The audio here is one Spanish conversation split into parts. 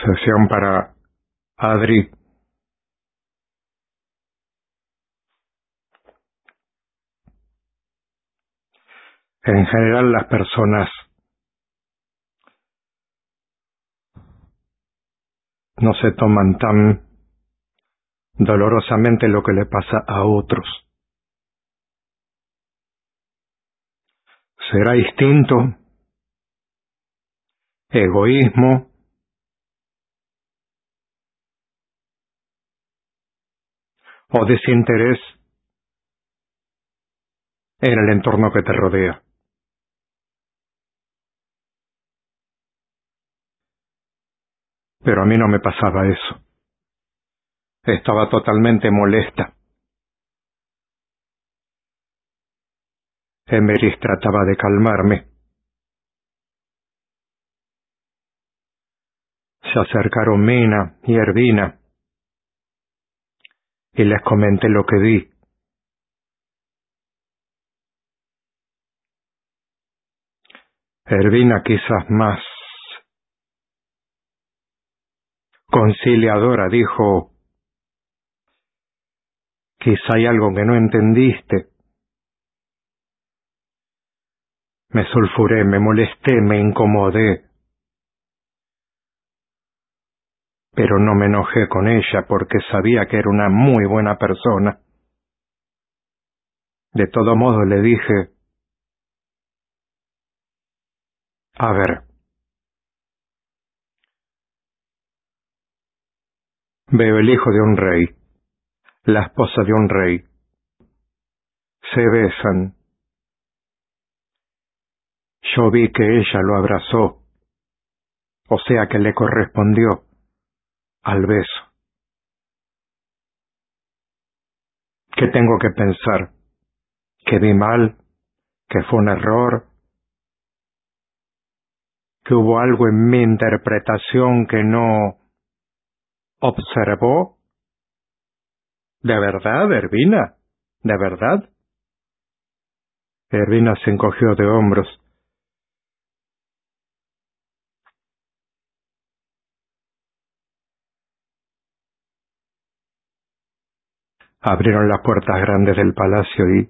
Sesión para Adri. En general las personas no se toman tan dolorosamente lo que le pasa a otros. ¿Será instinto? ¿Egoísmo? ¿O desinterés en el entorno que te rodea? Pero a mí no me pasaba eso. Estaba totalmente molesta. Emeris trataba de calmarme. Se acercaron Mina y Ervina y les comenté lo que vi. Ervina quizás más conciliadora dijo: quizá hay algo que no entendiste. Me sulfuré, me molesté, me incomodé. Pero no me enojé con ella porque sabía que era una muy buena persona. De todo modo le dije: a ver, veo el hijo de un rey, la esposa de un rey. Se besan. Yo vi que ella lo abrazó, o sea que le correspondió al beso. ¿Qué tengo que pensar? ¿Que vi mal? ¿Que fue un error? ¿Que hubo algo en mi interpretación que no observó? ¿De verdad, Ervina? ¿De verdad? Ervina se encogió de hombros. Abrieron las puertas grandes del palacio y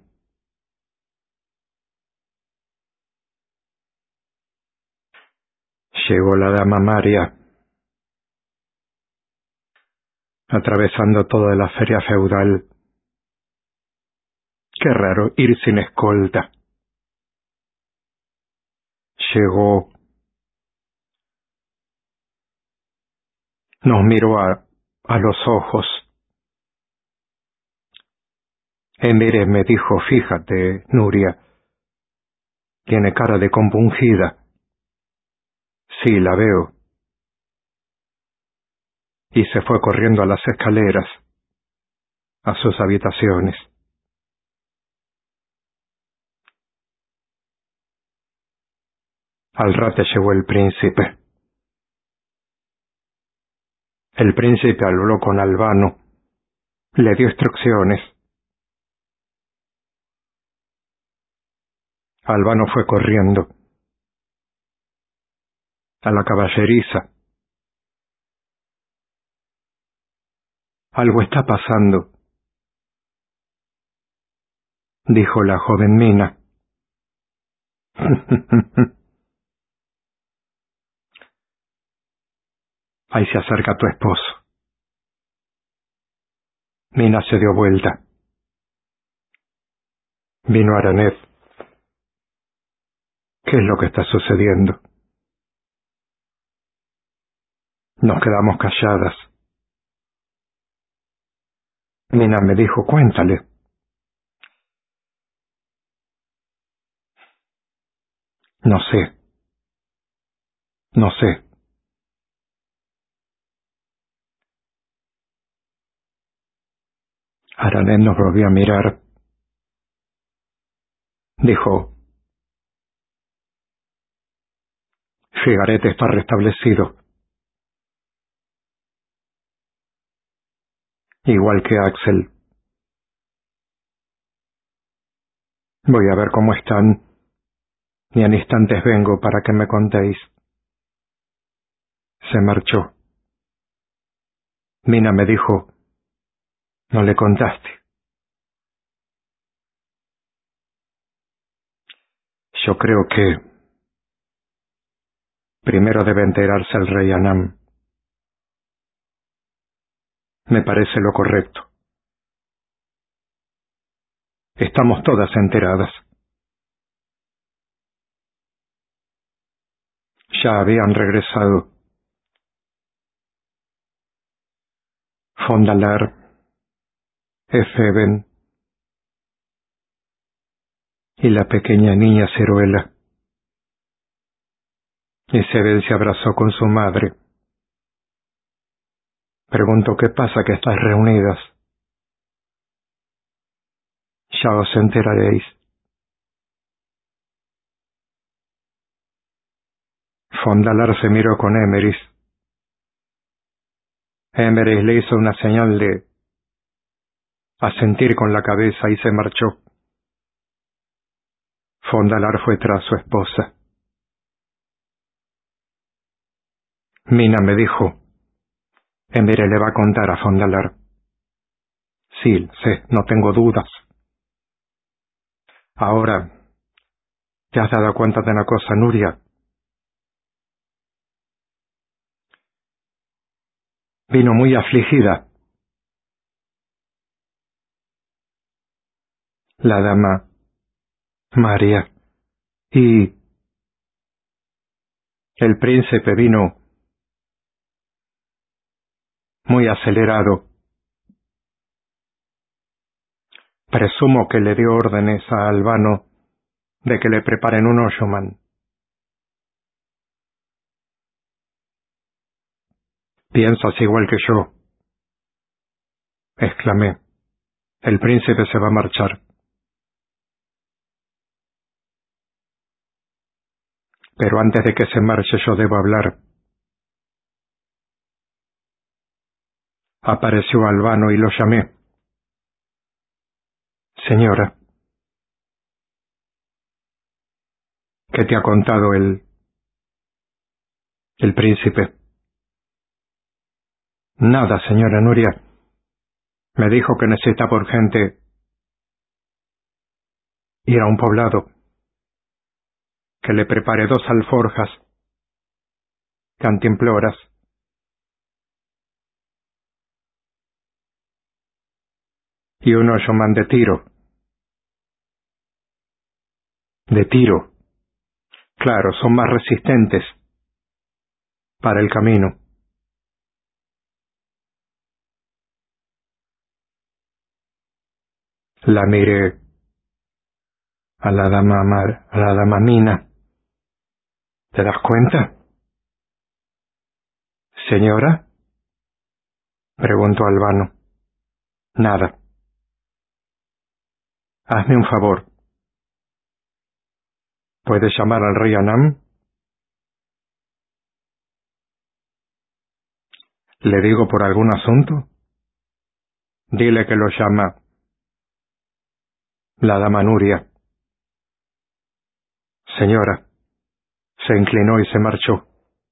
llegó la dama Maria, atravesando toda la feria feudal. Qué raro ir sin escolta. Llegó, nos miró a los ojos. Mire, me dijo: fíjate, Nuria, tiene cara de compungida. Sí, la veo. Y se fue corriendo a las escaleras, a sus habitaciones. Al rato llegó el príncipe. El príncipe habló con Albano, le dio instrucciones. Albano fue corriendo a la caballeriza. Algo está pasando, dijo la joven Mina. Ahí se acerca tu esposo. Mina se dio vuelta. Vino Aranet. ¿Qué es lo que está sucediendo? Nos quedamos calladas. Mina me dijo: cuéntale. No sé. No sé. Aranet nos volvió a mirar. Dijo: Figaret está restablecido. Igual que Axel. Voy a ver cómo están, y en instantes vengo para que me contéis. Se marchó. Mina me dijo, no le contaste. Yo creo que primero debe enterarse el rey Anam. Me parece lo correcto. Estamos todas enteradas. Ya habían regresado Fondalar, Efeben y la pequeña niña Ceruela. Y Seben se abrazó con su madre. Pregunto qué pasa que estás reunidas. Ya os enteraréis. Fondalar se miró con Emeris. Emeris le hizo una señal de asentir con la cabeza y se marchó. Fondalar fue tras su esposa. Mina me dijo, Emere le va a contar a Fondalar. Sí, sé, no tengo dudas. Ahora, ¿te has dado cuenta de una cosa, Nuria? Vino muy afligida. La dama María. Y el príncipe vino muy acelerado. Presumo que le dio órdenes a Albano de que le preparen un Oshoman. Piensas igual que yo, exclamé. El príncipe se va a marchar. Pero antes de que se marche yo debo hablar. Apareció Albano y lo llamé. Señora, ¿qué te ha contado el príncipe? Nada, señora Nuria. Me dijo que necesitaba urgente ir a un poblado, que le prepare 2 alforjas, cantimploras, y un Oshoman de tiro. De tiro. Claro, son más resistentes para el camino. La miré a la dama Mina. ¿Te das cuenta? Señora, preguntó Albano. Nada. Hazme un favor. ¿Puedes llamar al rey Anam? ¿Le digo por algún asunto? Dile que lo llama la dama Nuria. Señora, se inclinó y se marchó.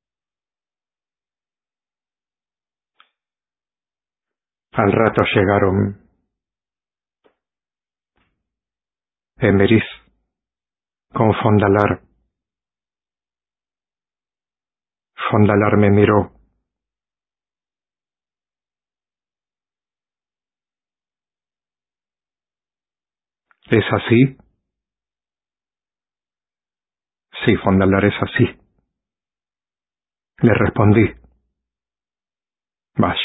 Al rato llegaron Emeris con Fondalar. Fondalar me miró. ¿Es así? Sí, Fondalar, es así. Le respondí. Vaya.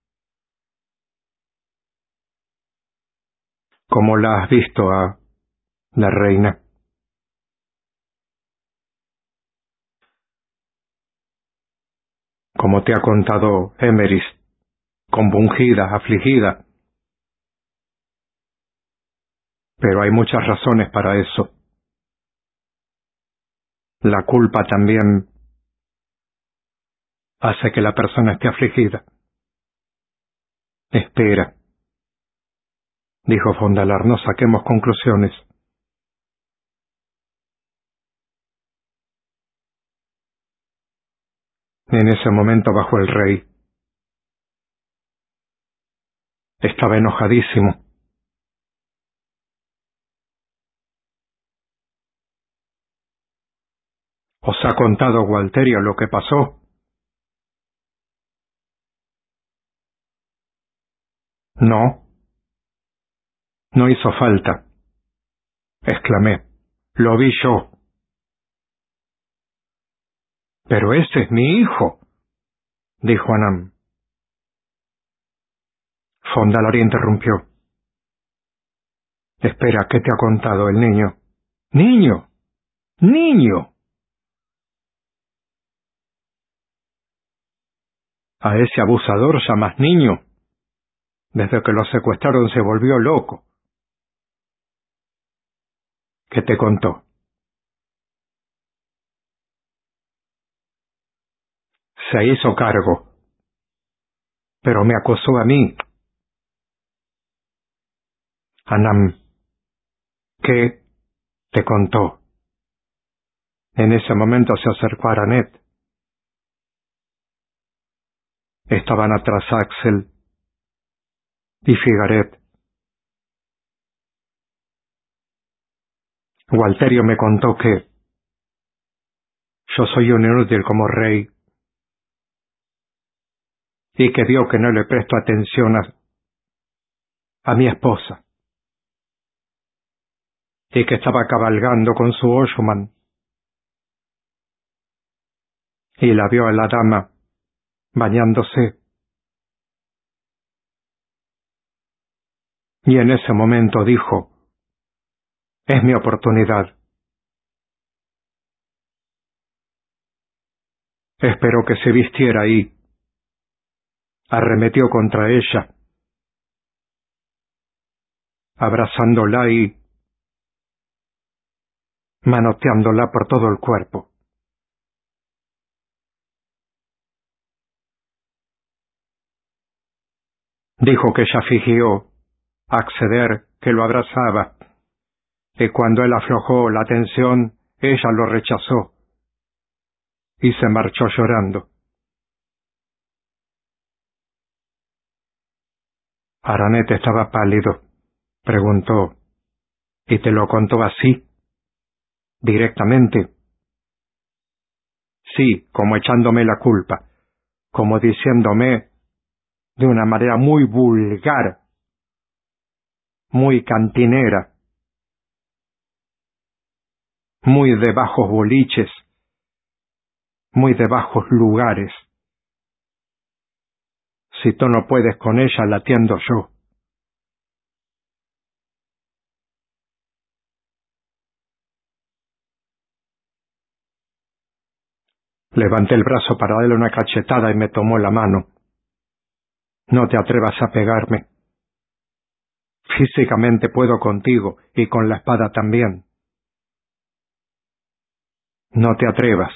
¿Cómo la has visto a la reina? Como te ha contado Emeris, compungida, afligida. Pero hay muchas razones para eso. La culpa también hace que la persona esté afligida. Espera, dijo Fondalar, no saquemos conclusiones. En ese momento bajó el rey. Estaba enojadísimo. ¿Os ha contado Gualterio lo que pasó? No, no hizo falta, exclamé. Lo vi yo. Pero ese es mi hijo, dijo Anam. Fondalar interrumpió. Espera, ¿qué te ha contado el niño? ¡Niño! ¡Niño! A ese abusador llamas niño. Desde que lo secuestraron se volvió loco. ¿Qué te contó? Se hizo cargo, pero me acosó a mí. Anam, ¿qué te contó? En ese momento se acercó a Aranet. Estaban atrás Axel y Figaret. Gualterio me contó que yo soy un inútil como rey y que vio que no le presto atención a mi esposa y que estaba cabalgando con su Oshuman y la vio a la dama bañándose. Y en ese momento dijo, es mi oportunidad. Esperó que se vistiera y arremetió contra ella, abrazándola y manoteándola por todo el cuerpo. Dijo que ella fingió acceder, que lo abrazaba, y cuando él aflojó la tensión, ella lo rechazó y se marchó llorando. Aranet estaba pálido. Preguntó, ¿y te lo contó así? ¿Directamente? Sí, como echándome la culpa, como diciéndome de una manera muy vulgar, muy cantinera, muy de bajos boliches, muy de bajos lugares. Si tú no puedes con ella, la atiendo yo. Levanté el brazo para darle una cachetada y me tomó la mano. No te atrevas a pegarme. Físicamente puedo contigo y con la espada también. No te atrevas.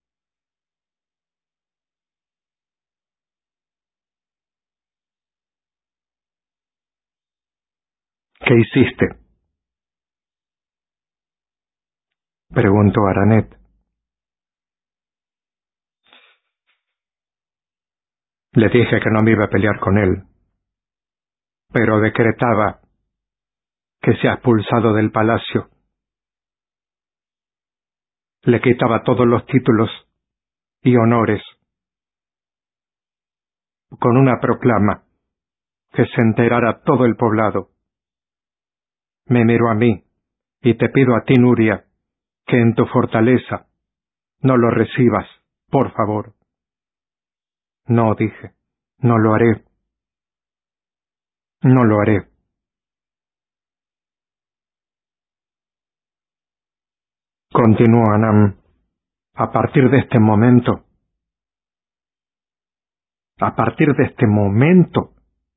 ¿Qué hiciste? Preguntó Aranet. Le dije que no me iba a pelear con él, pero decretaba que sea expulsado del palacio. Le quitaba todos los títulos y honores, con una proclama, que se enterara todo el poblado. Me miró a mí, y te pido a ti, Nuria, que en tu fortaleza no lo recibas, por favor. No, dije, no lo haré. No lo haré. Continuó Anam. A partir de este momento, a partir de este momento,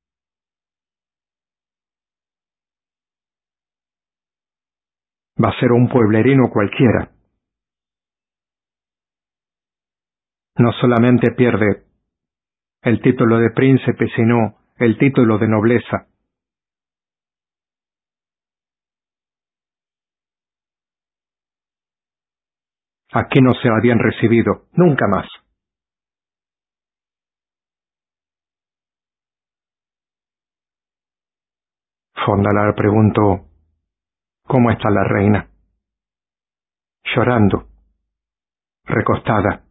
va a ser un pueblerino cualquiera. No solamente pierde el título de príncipe, sino el título de nobleza. Aquí no será bien recibido, nunca más. Fondalar preguntó: ¿Cómo está la reina? Llorando, recostada.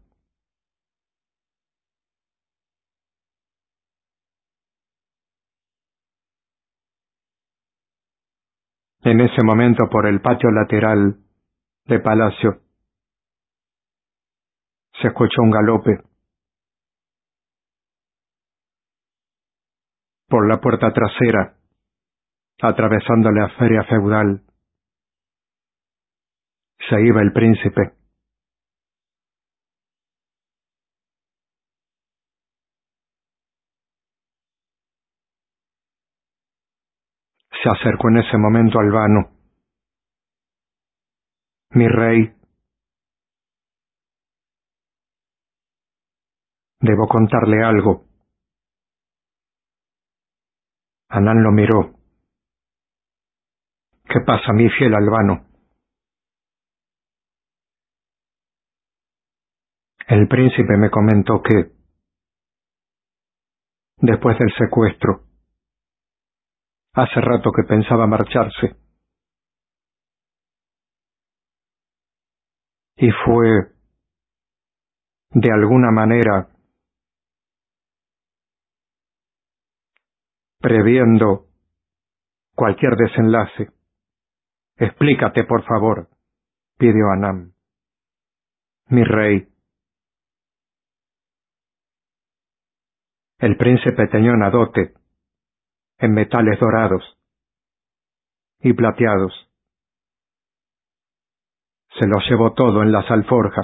En ese momento, por el patio lateral de palacio, se escuchó un galope. Por la puerta trasera, atravesando la feria feudal, se iba el príncipe. Se acercó en ese momento al vano. Mi rey, debo contarle algo. Anán lo miró. ¿Qué pasa, mi fiel Albano? El príncipe me comentó que, después del secuestro, hace rato que pensaba marcharse. Y fue, de alguna manera, previendo cualquier desenlace. Explícate, por favor, pidió Anán. Mi rey. El príncipe tenía una dote en metales dorados y plateados. Se lo llevó todo en las alforjas.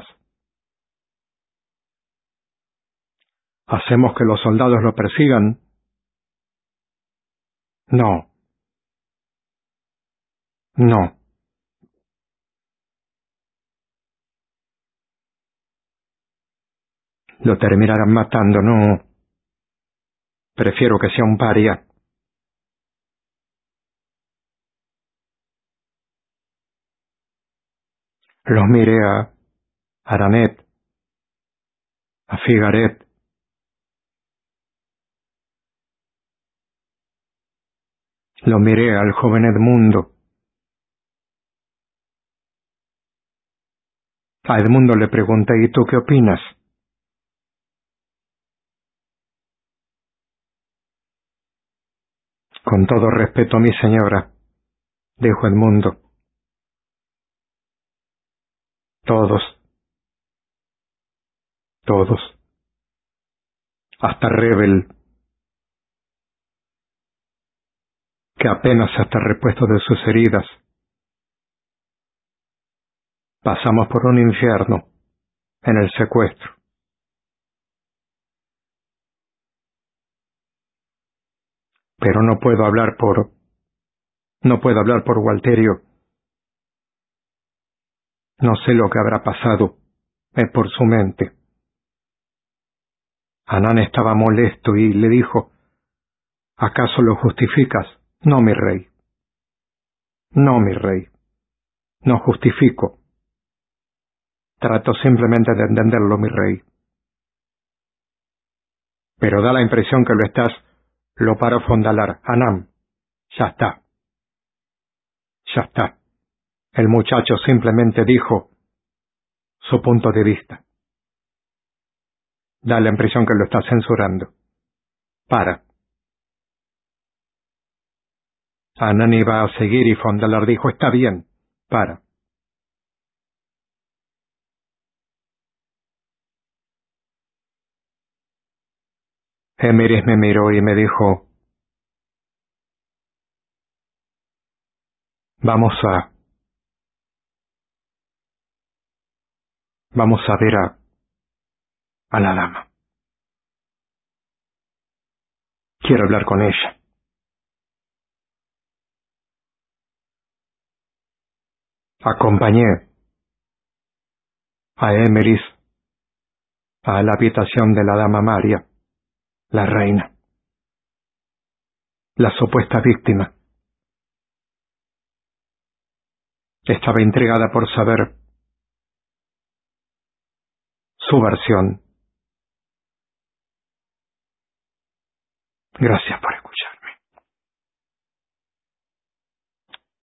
¿Hacemos que los soldados lo persigan? No. No. Lo terminarán matando, no. Prefiero que sea un paria. Los miré a Aranet, a Figaret. Lo miré al joven Edmundo. A Edmundo le pregunté: ¿y tú qué opinas? Con todo respeto, mi señora, dijo Edmundo. Todos, todos, hasta Rebel, que apenas se está repuesto de sus heridas. Pasamos por un infierno en el secuestro. Pero no puedo hablar por Gualterio. No sé lo que habrá pasado por su mente. Anán estaba molesto y le dijo: ¿acaso lo justificas? No, mi rey. No, mi rey. No justifico. Trato simplemente de entenderlo, mi rey. Pero da la impresión que lo estás. Lo paró Fondalar. Anán, ya está. Ya está. El muchacho simplemente dijo su punto de vista. Da la impresión que lo está censurando. Para. Anán iba a seguir y Fondalar dijo: está bien. Para. Emeris me miró y me dijo: vamos a ver a la dama. Quiero hablar con ella. Acompañé a Emeris a la habitación de la dama Maria, la reina, la supuesta víctima. Estaba intrigada por saber su versión. Gracias por